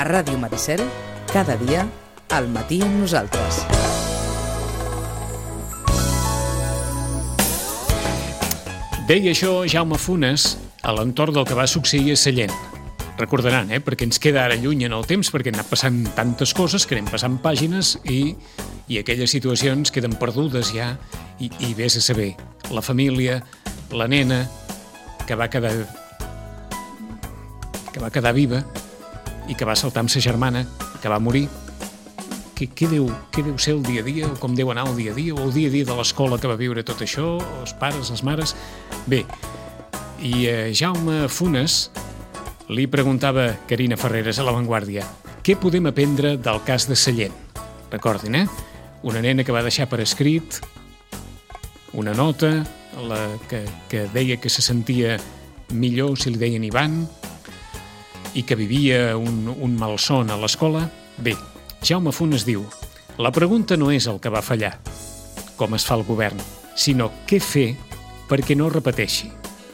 Ràdio Maricel, cada dia, al matí amb nosaltres. Deia això Jaume Funes a l'entorn del que va succeir a Sallent. Recordaran, perquè ens queda ara lluny en el temps, perquè han anat passant tantes coses que anem passant pàgines i aquelles situacions queden perdudes ja i vés a saber. La família, la nena, que va quedar viva i que va saltar amb sa germana, que va morir. Què deu ser el dia a dia, o com deu anar el dia a dia, o el dia a dia de l'escola que va viure tot això, els pares, les mares... Bé, i Jaume Funes li preguntava Carina Ferreres a La Vanguardia: què podem aprendre del cas de Sallent? Recordin, una nena que va deixar per escrit una nota que deia que se sentia millor si li deien Ivan i que vivia un malson a l'escola. Bé, Jaume Funes diu: la pregunta no és el que va fallar, com es fa el govern, sinó què fer perquè no repeteixi.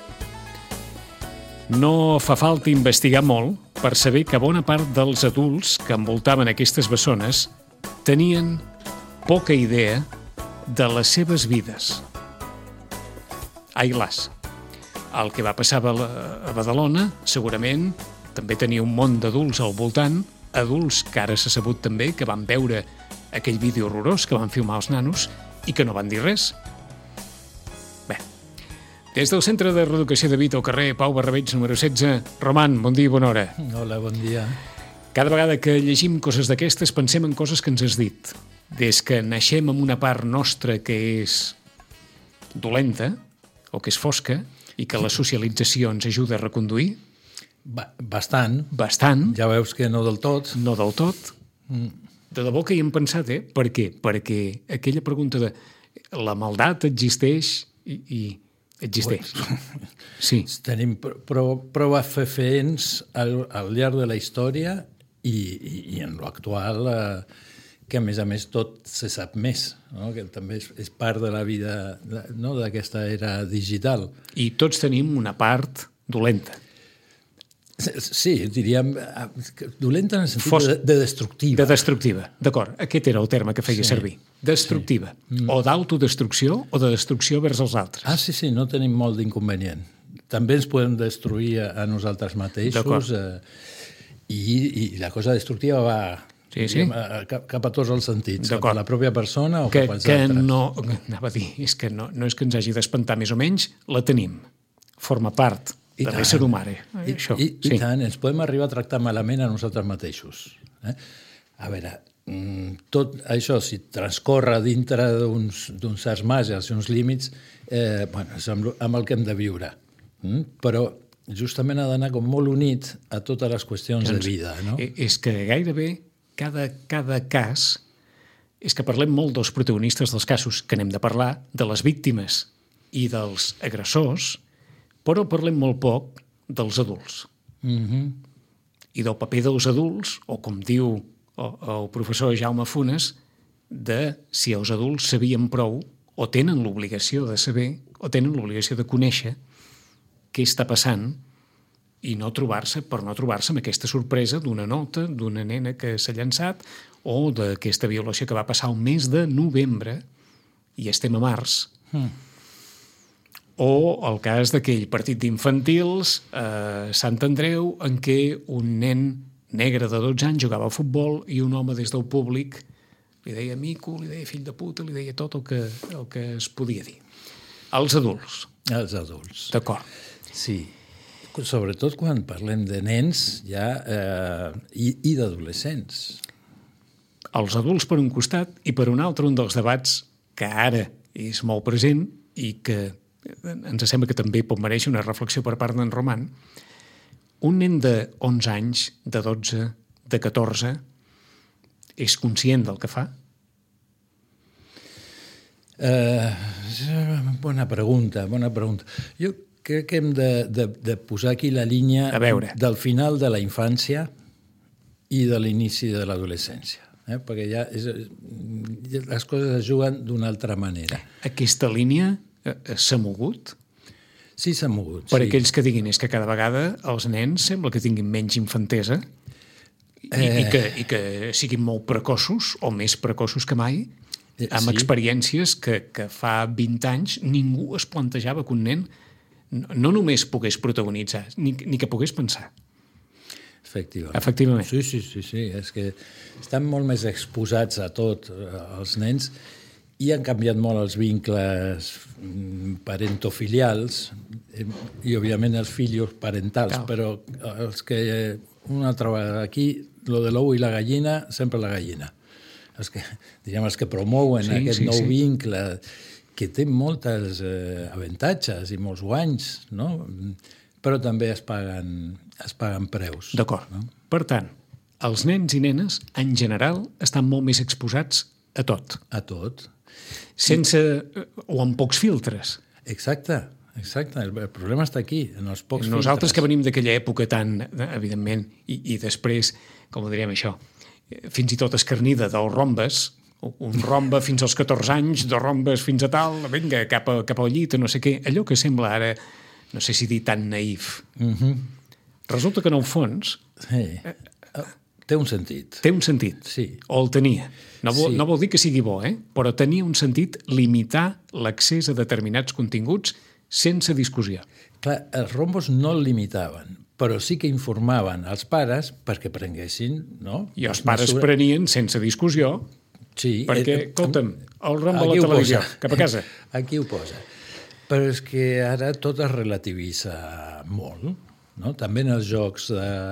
No fa falta investigar molt per saber que bona part dels adults que envoltaven aquestes bessones tenien poca idea de les seves vides. Ai las, el que va passar a Badalona segurament també tenia un món d'adults al voltant, adults que ara s'ha sabut també que van veure aquell vídeo horrorós que van filmar els nanos i que no van dir res. Bé, des del Centre de Reeducació de Vita al carrer Pau Barrabeig, número 16, Roman, bon dia i bona hora. Hola, bon dia. Cada vegada que llegim coses d'aquestes pensem en coses que ens has dit. Des que naixem amb una part nostra que és dolenta o que és fosca i que la socialització ens ajuda a reconduir. Bastant. Ja veus que no del tot. No del tot. De debò que hi hem pensat, Per què? Perquè aquella pregunta de la maldat existeix i existeix. Sí. Tenim prou fefaents al llarg de la història i en l'actual, que a més tot se sap més, no? Que també és part de la vida, no? D'aquesta era digital. I tots tenim una part dolenta. Sí, diríem dolenta en el sentit de destructiva. De destructiva, d'acord. Aquest era el terme que feia servir. Destructiva. Sí. O d'autodestrucció o de destrucció vers els altres. Sí, no tenim molt d'inconvenient. També ens podem destruir a nosaltres mateixos i la cosa destructiva va cap a tots els sentits, cap a la pròpia persona o cap als altres. Anava a dir, és que no és que ens hagi d'espantar més o menys, la tenim. Forma part de l'ésser humà. I tant, ens podem arribar a tractar malament a nosaltres mateixos. A veure, tot això, si transcorre dintre d'uns certs marges i uns límits, és amb el que hem de viure. Però justament ha d'anar com molt unit a totes les qüestions de vida. No? És que gairebé cada cas, és que parlem molt dels protagonistes dels casos que anem de parlar, de les víctimes i dels agressors, però parlem molt poc dels adults. I del paper dels adults, o com diu el professor Jaume Funes, de si els adults sabien prou, o tenen l'obligació de saber, o tenen l'obligació de conèixer què està passant i no trobar-se amb aquesta sorpresa d'una nota, d'una nena que s'ha llançat, o d'aquesta violació que va passar el mes de novembre, i estem a març, o el cas d'aquell partit d'infantils a Sant Andreu en què un nen negre de 12 anys jugava a futbol i un home des del públic li deia mico, li deia fill de puta, li deia tot el que es podia dir. Els adults. Els adults. D'acord. Sí. Sobretot quan parlem de nens i d'adolescents. Els adults per un costat i per un altre un dels debats que ara és molt present i que ens sembla que també pot mereixer una reflexió per part d'en Roman. Un nen de 11 anys, de 12, de 14, és conscient del que fa? Bona pregunta. Jo crec que hem de posar aquí la línia del final de la infància i de l'inici de l'adolescència. Perquè ja les coses es juguen d'una altra manera. Aquesta línia s'ha mogut? Sí, s'ha mogut. Per aquells que diguin és que cada vegada els nens sembla que tinguin menys infantesa I que siguin molt precoços, o més precoços que mai, amb experiències que fa 20 anys ningú es plantejava que un nen no només pogués protagonitzar, ni que pogués pensar. Efectivament. Sí. És que estan molt més exposats a tot, els nens, i han canviat molt els vincles parentofilials i, òbviament, els fills parentals, però els que, una altra vegada aquí, lo de l'ou i la gallina, sempre la gallina. Els que promouen aquest nou vincle, que té moltes avantatges i molts guanys, no? Però també es paguen preus. D'acord. No? Per tant, els nens i nenes, en general, estan molt més exposats a tot. A tot. Sense, o amb pocs filtres. Exacte. El problema està aquí, en els pocs filtres. Nosaltres que venim d'aquella època tan, evidentment, i després, com ho diríem això, fins i tot escarnida dels rombes, un rombe fins als 14 anys, 2 rombes fins a tal, vinga, cap al llit, no sé què, allò que sembla ara, no sé si dir tan naïf. Resulta que en el fons... Té un sentit. Té un sentit. Sí. O el tenia. No vol dir que sigui bo, però tenia un sentit limitar l'accés a determinats continguts sense discussió. Clar, els rombos no el limitaven, però sí que informaven als pares perquè prenguessin, no? I els pares prenien sense discussió, perquè, escolta'm, el rombo a la televisió, cap a casa. Aquí ho posa. Però és que ara tot es relativitza molt, no? També en els jocs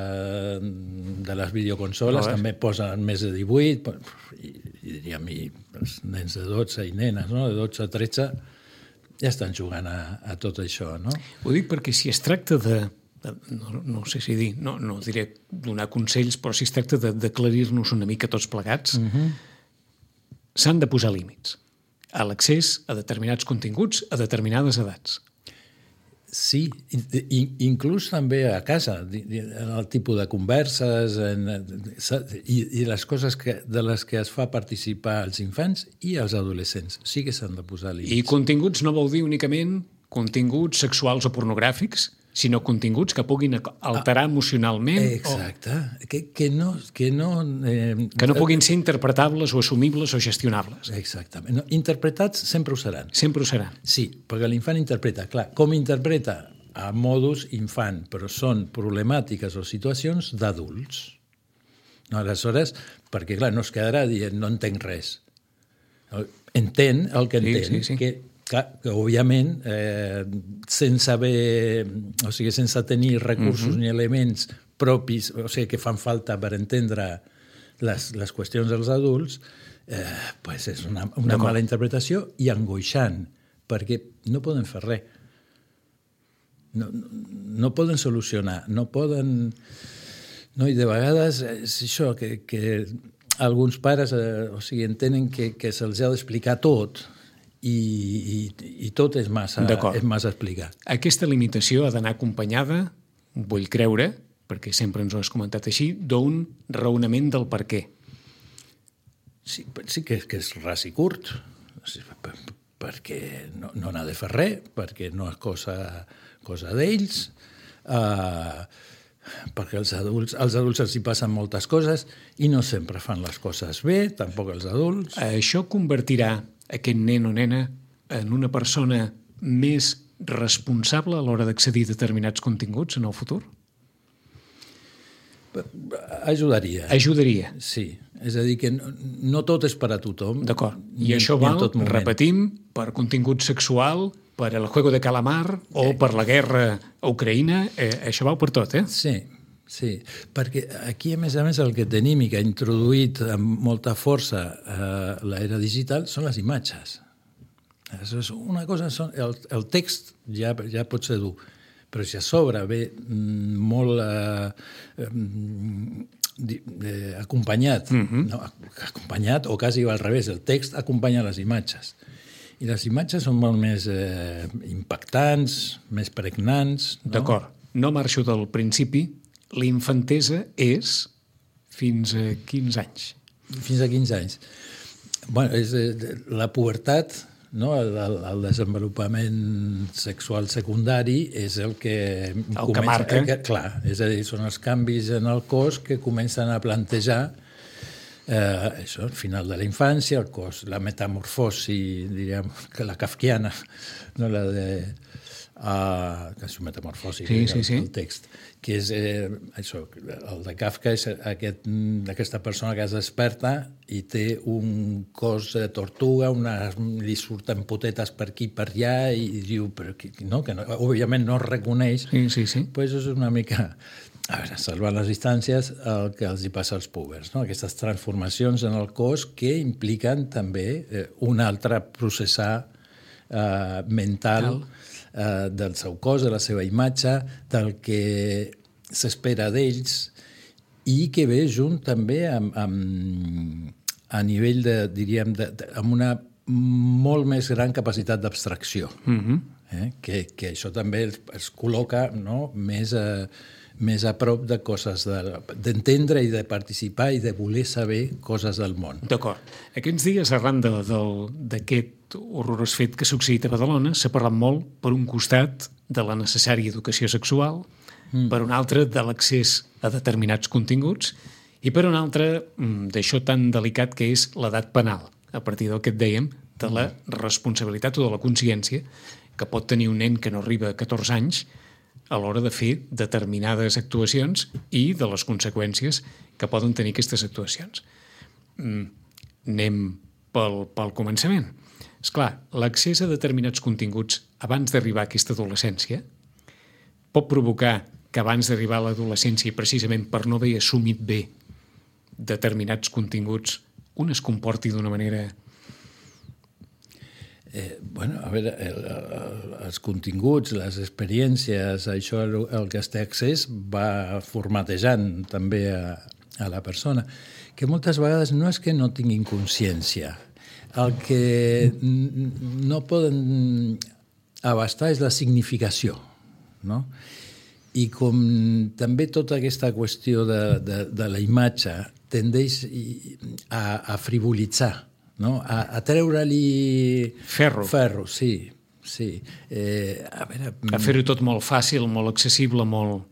de les videoconsoles també posen més de 18, i diríem, els nens de 12 i nenes, no? De 12 a 13, ja estan jugant a tot això, no? Ho dic perquè si es tracta no sé si dir, no diré donar consells, però si es tracta d'aclarir-nos una mica tots plegats, s'han de posar límits a l'accés a determinats continguts a determinades edats. Sí, inclús també a casa, el tipus de converses i les coses de les que es fa participar els infants i els adolescents. Sí que s'han de posar límits. I continguts no vol dir únicament continguts sexuals o pornogràfics, sinó continguts que puguin alterar emocionalment. Exacte. Que no puguin ser interpretables o assumibles o gestionables. Exactament. No, interpretats sempre ho seran. Sempre ho seran. Sí, perquè l'infant interpreta. Clar, com interpreta? A modus infant, però són problemàtiques o situacions d'adults. No, aleshores, perquè clar, no es quedarà dient no entenc res. Entén el que entén, que òbviament, sense tenir recursos ni elements propis, o sigui, que fan falta per entendre les qüestions dels adults, és una mala interpretació i angoixant, perquè no poden fer res. No poden solucionar, no poden... No, i de vegades és això, que alguns pares entenen que se'ls ha d'explicar tot, i tot és massa explicat. Aquesta limitació ha d'anar acompanyada, vull creure, perquè sempre ens ho has comentat així, d'un raonament del per què. Sí que és ras i curt, perquè no n'ha de fer res, perquè no és cosa d'ells, perquè els adults els hi passen moltes coses i no sempre fan les coses bé, tampoc els adults. Això convertirà aquest nen o nena en una persona més responsable a l'hora d'accedir a determinats continguts en el futur? Ajudaria. Ajudaria. Sí. És a dir, que no tot és per a tothom. D'acord. I això val, repetim, per contingut sexual, per el juego de calamar o per la guerra a Ucraïna. Això val per tot, Sí, perquè aquí, a més, el que tenim i que ha introduït amb molta força l'era digital són les imatges. Una cosa, el text ja pot ser dur, però si a sobre ve molt acompanyat, acompanyat o quasi al revés, el text acompanya les imatges. I les imatges són molt més impactants, més pregnants. No? D'acord. No marxo del principi. L'infantesa és fins a 15 anys. Fins a 15 anys. Bueno, la pubertat no? El desenvolupament sexual secundari és el que que marca. Clar, és a dir, són els canvis en el cos que comencen a plantejar això, al final de la infància, el cos, la metamorfosi, diríem, que la kafkiana, no la de... que és una metamorfosi, el text, que és això, el de Kafka és aquesta persona que es desperta i té un cos de tortuga, li surten potetes per aquí per allà i diu, però que no, òbviament no es reconeix, pues és una mica... A veure, salvant les distàncies, el que els hi passa als púbers, no? Aquestes transformacions en el cos que impliquen també un altre processar mental del seu cos, de la seva imatge, del que s'espera d'ells i que ve junt també a nivell de, diríem, amb una molt més gran capacitat d'abstracció. Que això també es col·loca, no? més a prop de coses, d'entendre i de participar i de voler saber coses del món. D'acord. Aquests dies, arran d'aquest horrorós fet que ha succeït a Badalona, s'ha parlat molt, per un costat, de la necessària educació sexual, per un altre, de l'accés a determinats continguts, i per un altre, d'això tan delicat que és l'edat penal, a partir del que et dèiem, de la responsabilitat o de la consciència que pot tenir un nen que no arriba a 14 anys a l'hora de fer determinades actuacions i de les conseqüències que poden tenir aquestes actuacions. Anem pel començament. Esclar, l'accés a determinats continguts abans d'arribar a aquesta adolescència pot provocar que abans d'arribar a l'adolescència, precisament per no haver assumit bé determinats continguts, un es comporti d'una manera... A veure, els continguts, les experiències, això el que es té accés va formatejant també a la persona, que moltes vegades no és que no tinguin consciència, el que no poden abastar és la significació, no? I com també tota aquesta qüestió de la imatge tendeix a frivolitzar, no? A treure-li... Ferro, sí. A fer-ho tot molt fàcil, molt accessible, molt...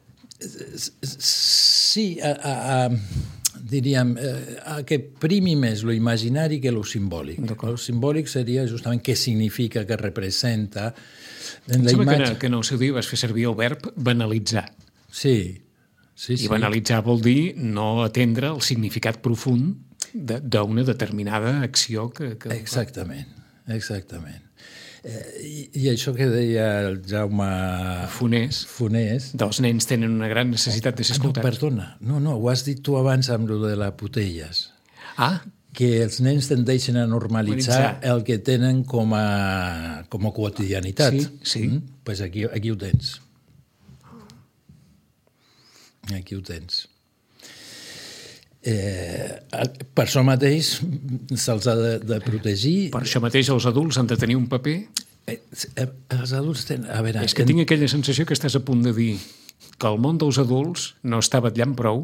Sí, diríem, que primi més lo imaginari que lo simbòlic. Lo simbòlic seria justament què significa, què representa. Em sembla que en el seu dia vas fer servir el verb banalitzar. Sí. I banalitzar vol dir no atendre el significat profund d'una determinada acció que... Exactament. I això que deia el Jaume Fonés, dels nens tenen una gran necessitat de ser escoltats. Perdona, no, ho has dit tu abans amb lo de la Putelles. Que els nens tendeixen a normalitzar el que tenen com a quotidianitat. Sí. Pues aquí ho tens. Aquí ho tens. Per això mateix se'ls ha de protegir. Per això mateix els adults han de tenir un paper. Els adults tenen... A veure, és que tinc aquella sensació que estàs a punt de dir que el món dels adults no està vetllant prou.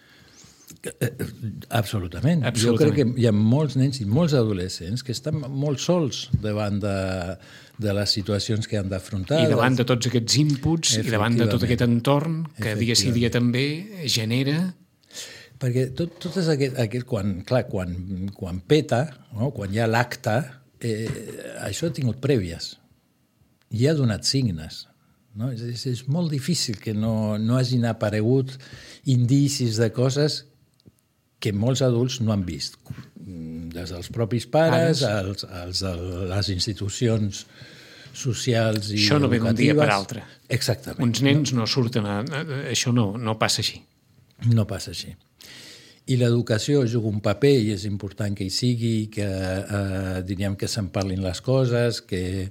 Absolutament. Jo crec que hi ha molts nens i molts adolescents que estan molt sols davant de les situacions que han d'afrontar. I davant de tots aquests inputs i davant de tot aquest entorn que dia sí dia també genera... Perquè tot és aquest quan peta, no? Quan hi ha l'acte, això ha tingut prèvies i ha donat signes. No? És molt difícil que no hagin aparegut indicis de coses que molts adults no han vist. Des dels propis pares, als de les institucions socials i educatives. Això no ve d'un dia per altre. Exactament. Uns nens no surten... Això no passa així. No passa així. I l'educació juga un paper i és important que hi sigui, que diríem que se'n parlin les coses, que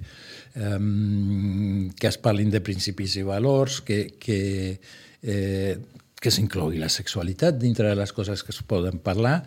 es parlin de principis i valors, que s'inclogui la sexualitat dintre de les coses que es poden parlar,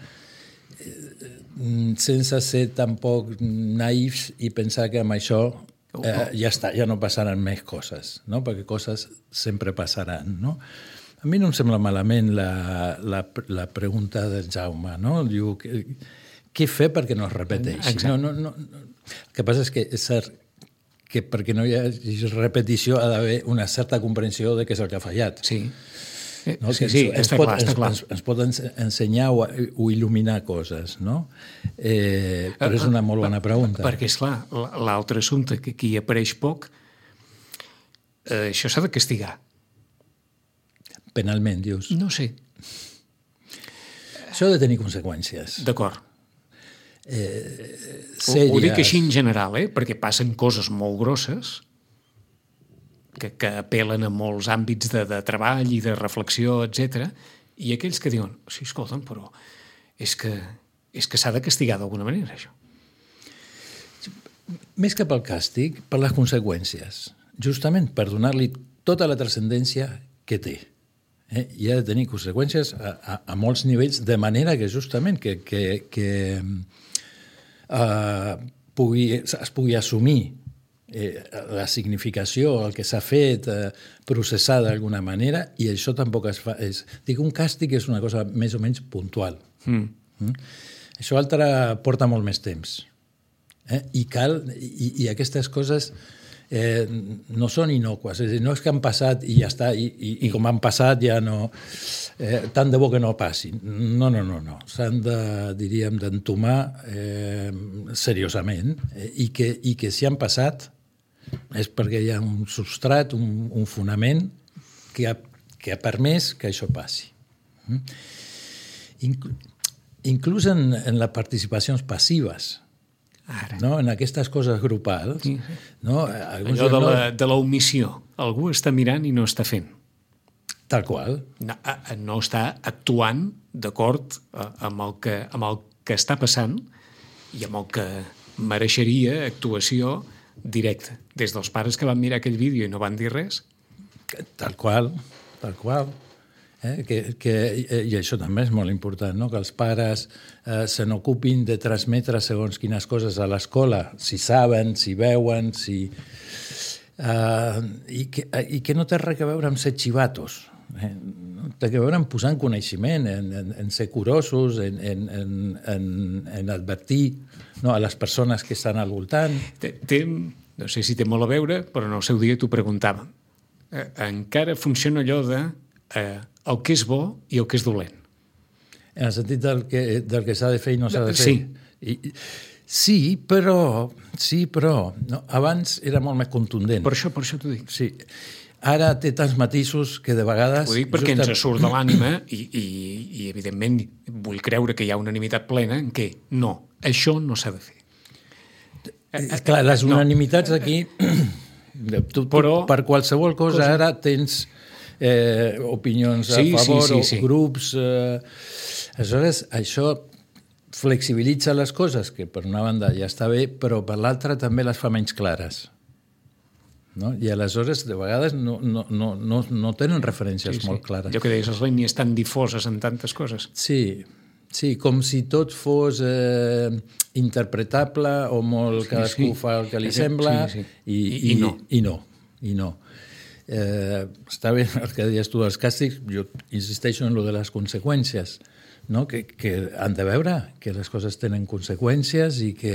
sense ser tampoc naïfs i pensar que amb això ja està, ja no passaran més coses, no? Perquè coses sempre passaran, no? A mi no em sembla malament la pregunta del Jaume, no? Diu, què fer perquè no es repeteixi? El que passa és que és cert que perquè no hi hagi repetició ha d'haver una certa comprensió de què és el que ha fallat. Sí. No? Sí, està clar. Ens pot ensenyar o il·luminar coses, no? Però és una molt bona pregunta. Perquè, esclar, l'altre assumpte que aquí apareix poc, això s'ha de castigar. Penalment, dius? No sé. Això ha de tenir conseqüències. D'acord. Sèries. Ho dic així en general, perquè passen coses molt grosses que apel·len a molts àmbits de treball i de reflexió, etc. I aquells que diuen, sí, escolta'm, però és que s'ha de castigar d'alguna manera, això. Més que pel càstig, per les conseqüències. Justament per donar-li tota la transcendència que té. I ha de tenir conseqüències a molts nivells, de manera que justament es pugui assumir la significació, el que s'ha fet, processar d'alguna manera, i això tampoc es fa. Dic, un càstig és una cosa més o menys puntual. Això altre porta molt més temps. I aquestes coses no són inocues. És a dir, no és que han passat i ja està, i com han passat ja no... tant de bo que no passin. No. S'han diríem, d'entomar seriosament i que si han passat és perquè hi ha un substrat, un fonament que ha permès que això passi. Inclús en les participacions passives, no? En aquestes coses grupals. Sí. No? Allò de la omissió. Algú està mirant i no està fent. Tal qual. No està actuant d'acord amb el que està passant i amb el que mereixeria actuació directa. Des dels pares que van mirar aquell vídeo i no van dir res. Tal qual. I això també és molt important, no? Que els pares se n'ocupin de transmetre segons quines coses a l'escola, si saben, si veuen, i que no té res a veure amb ser xivatos. Té a veure amb posar en coneixement, en ser curosos, en advertir, no, a les persones que estan al voltant. No sé si té molt a veure, però en el seu dia t'ho preguntàvem. Encara funciona allò de el que és bo i el que és dolent. En el sentit del que s'ha de fer i no s'ha de fer. Sí. Sí, però no, abans era molt més contundent. Per això t'ho dic. Sí. Ara té tants matisos que de vegades... Ho dic perquè ens surt de l'ànima i evidentment vull creure que hi ha unanimitat plena en què no, això no s'ha de fer. Clar, les unanimitats aquí... Però per qualsevol cosa ara tens opinions a favor o grups... Aleshores, això flexibilitza les coses, que per una banda ja està bé, però per l'altra també les fa menys clares. No? I aleshores, de vegades, no tenen referències molt clares. Allò que deies, les línies tan difoses en tantes coses. Sí, com si tot fos interpretable o molt cadascú fa el que li sembla i no. Està bé el que deies tu dels càstigs, jo insisteixo en lo de les conseqüències, no? Que han de veure que les coses tenen conseqüències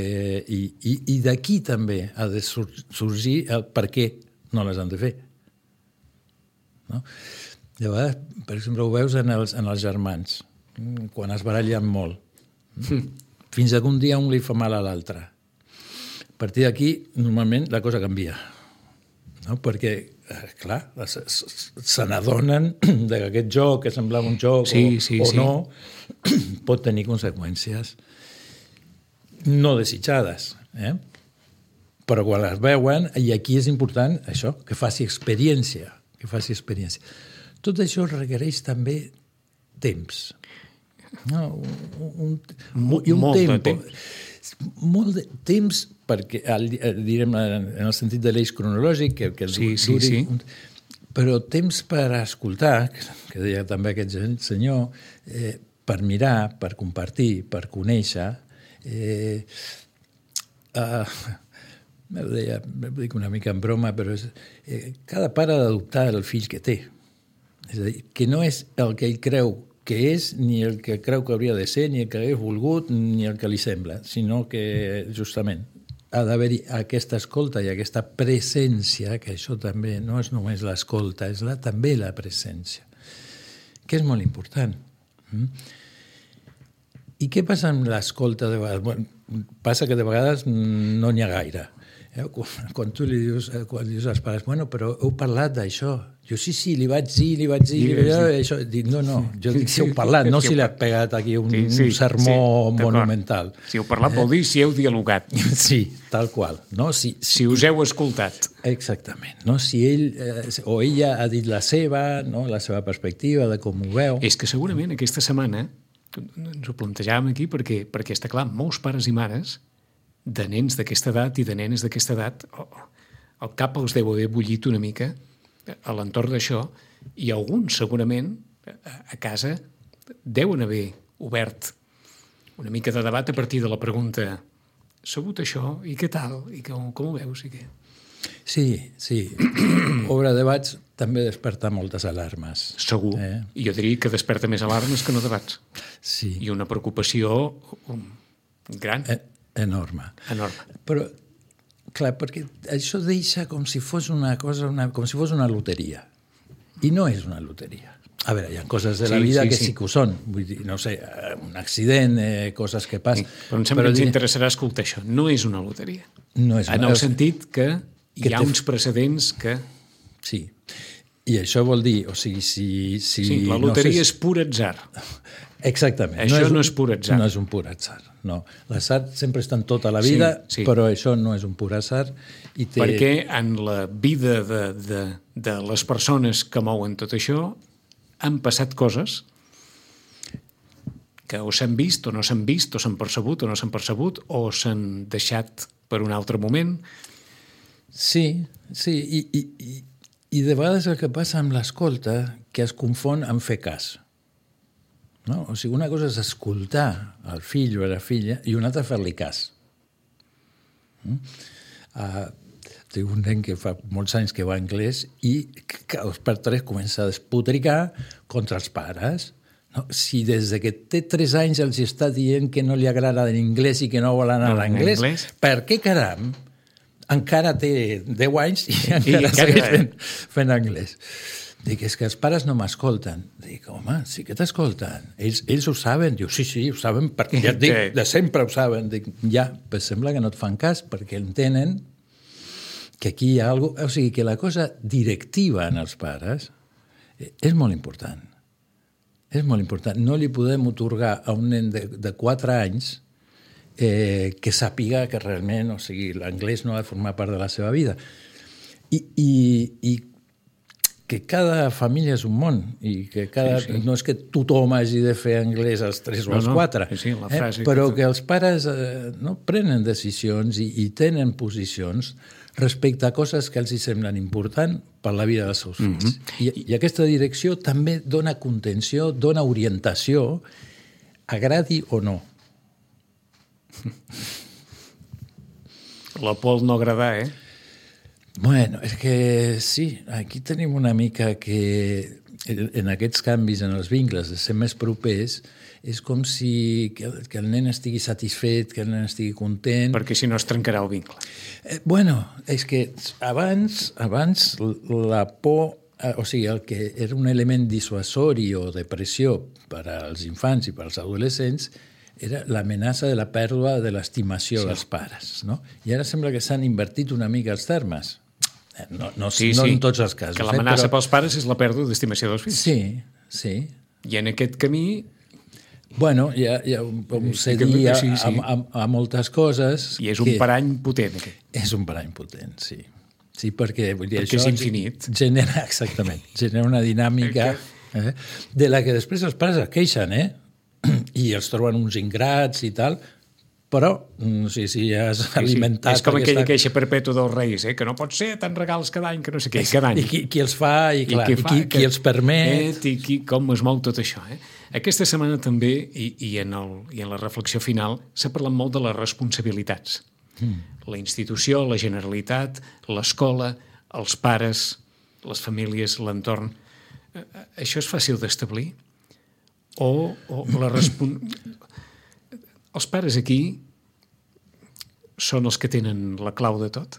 i d'aquí també ha de sorgir el per què no les han de fer. No? De vegades, per exemple, ho veus en els germans, quan es barallen molt. Fins que un dia un li fa mal a l'altre. A partir d'aquí, normalment, la cosa canvia. No? Perquè, clar, se n'adonen que aquest joc, que semblava un joc o no, pot tenir conseqüències no desitjades. Però quan les veuen, i aquí és important això, que faci experiència. Tot això requereix també temps. Molt de temps. Molt de temps, perquè direm en el sentit de l'eix cronològic que duri, però temps per escoltar, que deia també aquest senyor, per mirar, per compartir, per conèixer. Ho dic una mica en broma, però cada pare ha d'adoptar el fill que té. És a dir, que no és el que ell creu que és, ni el que creu que hauria de ser, ni el que hagués volgut, ni el que li sembla, sinó que justament ha d'haver-hi aquesta escolta i aquesta presència, que això també no és només l'escolta, és també la presència, que és molt important. I què passa amb l'escolta de vegades? Bueno, passa que de vegades no n'hi ha gaire. Quan tu li dius als pares, bueno, però heu parlat d'això. Jo sí, li vaig dir, això. Dic, no, jo dic si heu parlat, no si li ha pegat aquí un sermó monumental. Si heu parlat vol dir si heu dialogat. Sí, tal qual. No? Si us heu escoltat. Exactament. No? Si ell o ella ha dit la seva perspectiva de com ho veu. És que segurament aquesta setmana ens ho plantejàvem aquí perquè està clar, molts pares i mares de nens d'aquesta edat i de nenes d'aquesta edat, el cap els deu haver bullit una mica a l'entorn d'això, i alguns segurament a casa deuen haver obert una mica de debat a partir de la pregunta sabut això, i què tal? I com ho veus? I què? Sí. Obre debats també desperta moltes alarmes. Segur. I jo diria que desperta més alarmes que no debats. Sí. I una preocupació gran. Enorme. Però, clar, perquè això deixa com si fos una cosa, com si fos una loteria. I no és una loteria. A veure, hi ha coses de la vida que sí que ho són. Vull dir, no sé, un accident, coses que passen. Però em sembla que ens interessarà escoltar això. No és una loteria. No és en el sentit que hi ha uns precedents que... Sí. I això vol dir, o sigui, si sí, la loteria és pur atzar. Exactament. Això no és pur atzar. No és un pur atzar, no. L'atzar sempre està en tota la vida, però això no és un pur atzar. Perquè en la vida de les persones que mouen tot això han passat coses que o s'han vist o no s'han vist, o s'han percebut o no s'han percebut, o s'han deixat per un altre moment. Sí, i de vegades el que passa amb l'escolta que es confon amb fer cas. No? O sigui, una cosa és escoltar el fill o la filla i una altra fer-li cas. Tinc un nen que fa molts anys que va a anglès i que dos per tres comença a despotricar contra els pares. No? Si des de que té 3 anys els està dient que no li agrada l'anglès i que no vol anar a l'anglès, per què caram encara té 10 anys i encara segueix fent anglès? Dic, és que els pares no m'escolten. Dic, home, sí que t'escolten. Ells ho saben. Diu, sí, ho saben, perquè ja et dic, de sempre ho saben. Dic, ja, però sembla que no et fan cas, perquè entenen que aquí hi ha alguna cosa... O sigui, que la cosa directiva en els pares és molt important. És molt important. No li podem otorgar a un nen de 4 anys que sàpiga que realment, o sigui, l'anglès no ha de formar part de la seva vida. I que cada família és un món i que no és que tothom hagi de fer anglès als 3 o als 4, però que els pares prenen decisions i tenen posicions respecte a coses que els hi semblen important per la vida dels seus fills. I aquesta direcció també dona contenció, dona orientació, agradi o no. La por no agradar, Bueno, és que sí, aquí tenim una mica que en aquests canvis en els vincles de ser més propers és com si que el nen estigui satisfet, que el nen estigui content. Perquè si no es trencarà el vincle. Bueno, és que abans la por, o sigui, el que era un element dissuasori o de pressió per als infants i per als adolescents era l'amenaça de la pèrdua de l'estimació dels pares, no? I ara sembla que s'han invertit una mica els termes. No en tots els casos. Que l'amenaça pels pares és la pèrdua d'estimació dels fills. Sí. I en aquest camí... Bueno, hi ha un cedir a moltes coses... I és un parany potent, aquest. És un parany potent, sí. Sí, perquè això és infinit. Genera una dinàmica de la que després els pares es queixen, i els troben uns ingrats i tal, però no sé si has alimentat... És com aquella queixa perpètua dels Reis, que no pot ser tant regals cada any, que no sé què, cada any. I qui els fa, i qui els permet... I com es mou tot això. Aquesta setmana també, i en la reflexió final, s'ha parlat molt de les responsabilitats. La institució, la Generalitat, l'escola, els pares, les famílies, l'entorn. Això és fàcil d'establir? O els pares aquí són els que tenen la clau de tot?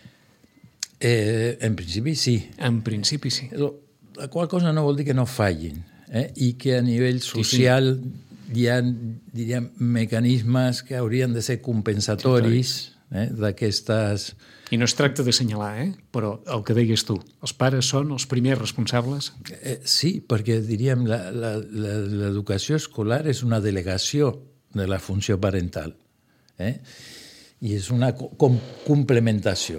En principi sí. En principi sí. La qual cosa no vol dir que no fallin, i que a nivell social hi ha, diríem, mecanismes que haurien de ser compensatoris d'aquestes... I no es tracta d'assenyalar, però el que deies tu, els pares són els primers responsables? Sí, perquè diríem l'educació escolar és una delegació de la funció parental, i és una complementació.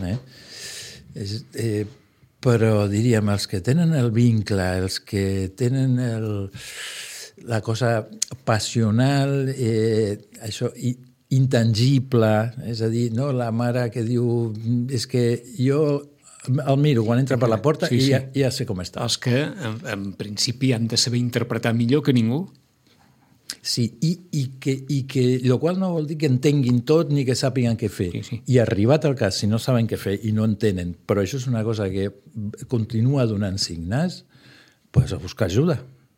Però diríem, els que tenen el vincle, els que tenen la cosa passional, això intangible, és a dir, no, la mare que diu és que jo el miro quan entra per la porta i ja sé com està. Els que en principi han de saber interpretar millor que ningú. Sí, i que el qual no vol dir que entenguin tot ni que sàpiguen què fer. Sí. I arribat al cas, si no saben què fer i no entenen, però això és una cosa que continua donant signes, doncs a buscar ajuda,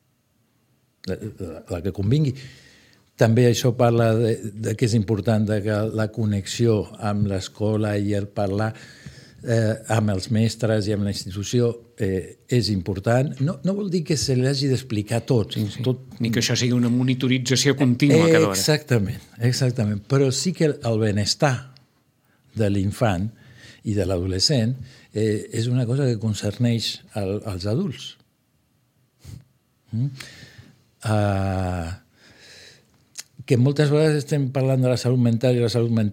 la que convingui. També això parla de que és important que la connexió amb l'escola i el parlar amb els mestres i amb la institució és important. No vol dir que se l'hagi d'explicar tot. Ni que això sigui una monitorització contínua cada hora. Exactament. Però sí que el benestar de l'infant i de l'adolescent és una cosa que concerneix als adults. Que moltes vegades estem parlant de la salut mental i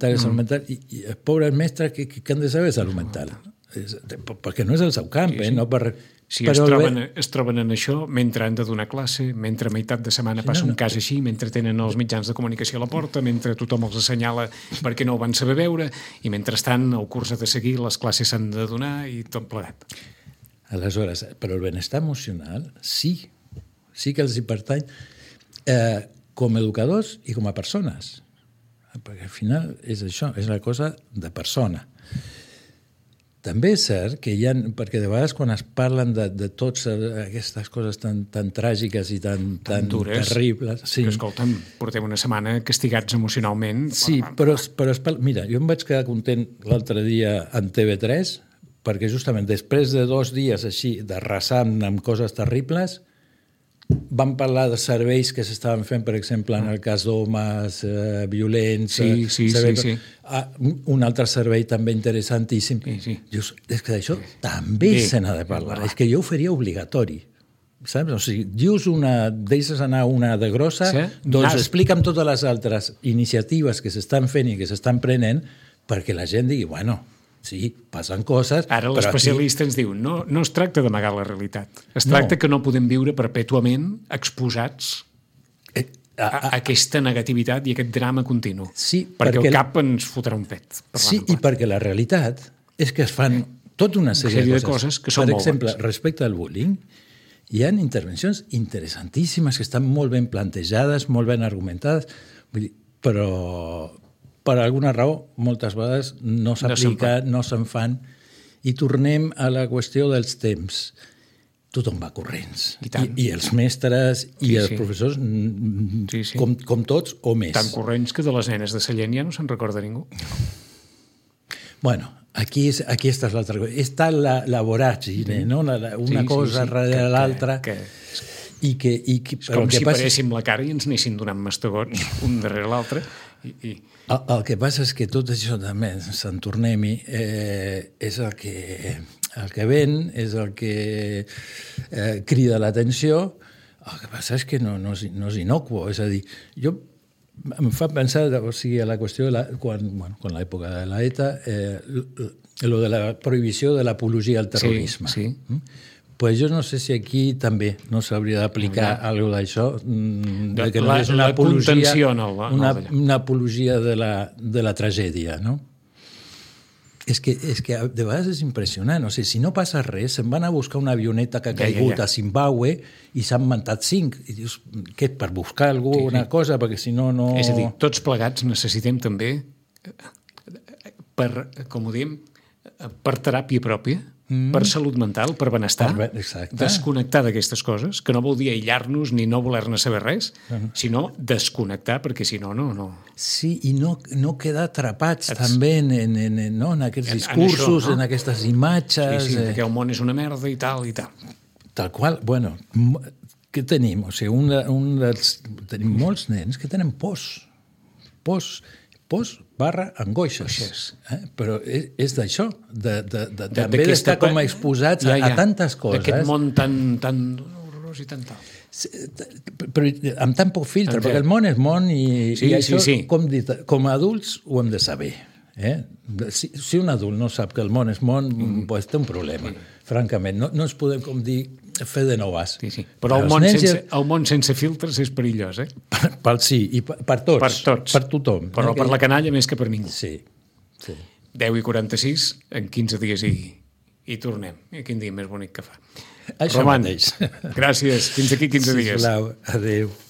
i els pobres mestres que han de saber salut mental, perquè no és el seu camp, no per... Si es troben en això mentre han de donar classe, mentre a meitat de setmana passa un cas així, mentre tenen els mitjans de comunicació a la porta, mentre tothom els assenyala perquè no ho van saber veure, i mentrestant el curs ha de seguir, les classes s'han de donar i tot plegat. Aleshores, però el benestar emocional sí que els hi pertany com a educadors i com a persones, perquè al final és això, és la cosa de persona. També és cert que hi ha, perquè de vegades quan es parlen de totes aquestes coses tan tràgiques i tan dures, terribles... Sí. Que, escolta'm, portem una setmana castigats emocionalment. Sí, però mira, jo em vaig quedar content l'altre dia en TV3, perquè justament després de 2 dies així d'arrasant amb coses terribles, vam parlar de serveis que s'estaven fent, per exemple, en el cas d'homes violents. Sí. Un altre servei també interessantíssim. Sí. Dius, és que d'això també se n'ha de parlar. És que jo ho faria obligatori. Saps? O sigui, deixes anar una de grossa, doncs explica'm totes les altres iniciatives que s'estan fent i que s'estan prenent perquè la gent digui, bueno, sí, passen coses... Ara l'especialista ens diu, no es tracta d'amagar la realitat. Es tracta que no podem viure perpètuament exposats a aquesta negativitat i aquest drama continu. Sí, perquè el cap ens fotrà un pet. Sí, i perquè la realitat és que es fan tota una sèrie de coses que són molt bones. Per exemple, respecte al bullying, hi ha intervencions interessantíssimes que estan molt ben plantejades, molt ben argumentades, però... per alguna raó, moltes vegades no s'aplica, no se'n fan, i tornem a la qüestió dels temps. Tothom va corrents. I els mestres i els professors, com tots, o més. Tan corrents que de les nenes de Sallent ja no se'n recorda ningú. Bueno, aquí està l'altra cosa. Està la voràgine, no? Una cosa darrere l'altra. És com si paréssim la cara i ens anessin donant mastegots un darrere l'altre. El que passa és que tot això també, Sant Tornem-hi, és el que ven, és el que crida l'atenció. El que passa és que no és inocuo. És a dir, jo em fa pensar, o sigui, a la qüestió quan l'època de l'ETA, lo de la prohibició de l'apologia al terrorisme. Sí. Pues jo no sé si aquí també no s'hauria d'aplicar alguna d'això, que no és una apologia de la tragèdia, no? És que de vegades és impressionant. O sigui, si no passa res, se'n van a buscar una avioneta que ha caigut a Zimbabue i s'han mentat 5. I dius, què, per buscar alguna cosa? Perquè si no... És a dir, tots plegats necessitem també, com ho diem, per teràpia pròpia, per salut mental, per benestar, Exacte. desconnectar d'aquestes coses, que no vol dir aïllar-nos ni no voler-ne saber res, sinó desconnectar, perquè si no, no. Sí, i no quedar atrapats també en aquests discursos, això, no? en aquestes imatges... Sí, que el món és una merda i tal i tal. Tal qual, bueno, què tenim? O sigui, tenim molts nens que tenen pors / però és d'això, també d'estar com exposats a tantes coses. D'aquest món tan horrorós i tan tal. Però amb tan poc filtre, perquè el món és món i això, com a adults, ho hem de saber. Si un adult no sap que el món és món, doncs té un problema, francament. No ens podem, com dir, fer de noves. Sí. Però el món sense filtres és perillós, eh? Sí, i per tots. Per tothom. Però per la canalla més que per ningú. Sí. 10:46, en 15 dies i tornem. Quin dia més bonic que fa. Això Roman, mateix. gràcies. Fins aquí 15 dies. Sisplau, adéu.